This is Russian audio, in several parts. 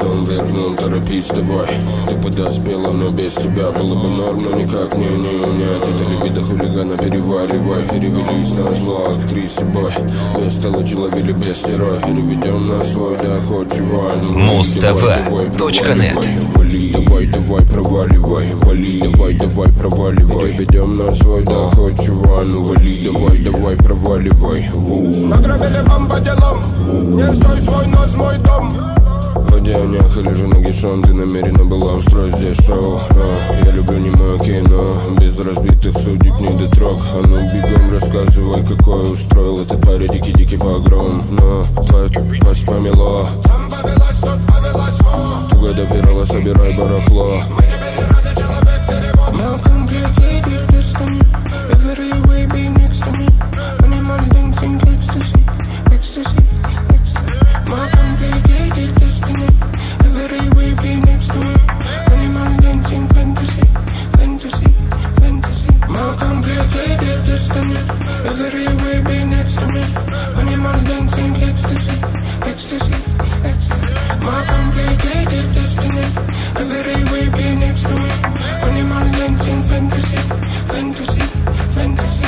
Дом вверх, ну торопись давай. Ты подоспела, но без тебя было бы норм, но никак не унять. Это либидо хулигана переваривай. Перевелись на зло актрисы, бой. Без толочи ловили без стирой. Переведем на свой доход, чувак. Mustava.net. Вали, давай, давай, проваливай. Вали, давай, давай, проваливай. Переведем на свой доход, чувак. Ну вали, давай, давай, проваливай. Награбили вам по делам. Не стой свой нос, мой дом. В одеяниях или же нагишом ты намерена была устроить здесь шоу. Я люблю немое кино, без разбитых судеб не дотрог. А ну бегом рассказывай, какой устроил этот парень дикий погром. Но твоя пасть помело. Там повелась, тут повелась, во. Туго допирала, собирай барахло. Мы тебе не рады, человек перевод. Now complicated destiny. Every way be next to me. Animal dancing ecstasy. Ecstasy, ecstasy. My complicated destiny. Every way be next to me. Animal dancing fantasy. Fantasy, fantasy. My complicated destiny. Every way be next to me. Animal dancing ecstasy. Ecstasy, ecstasy. My complicated destiny. Every way be next to me. Animal dancing fantasy. Fantasy, fantasy.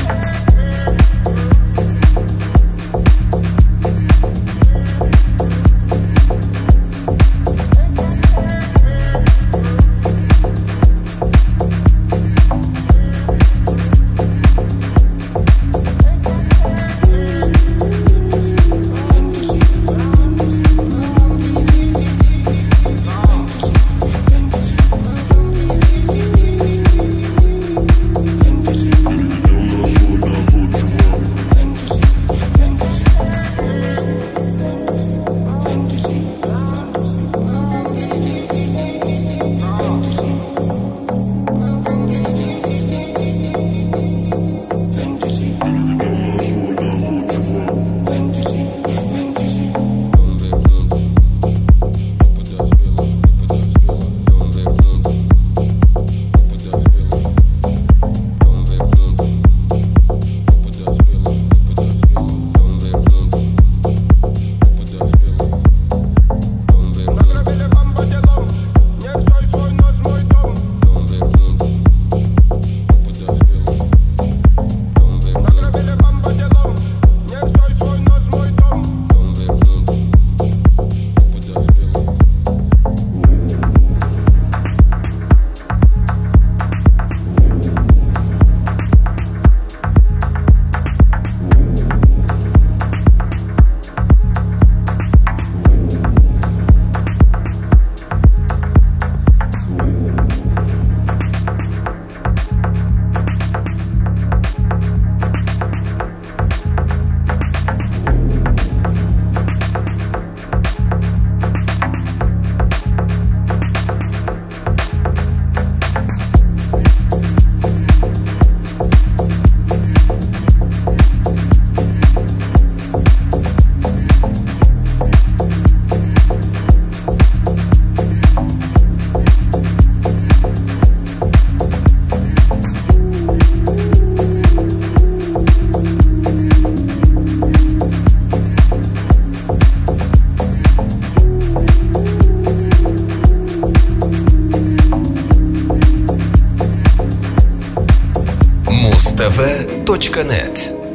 Mustava.net.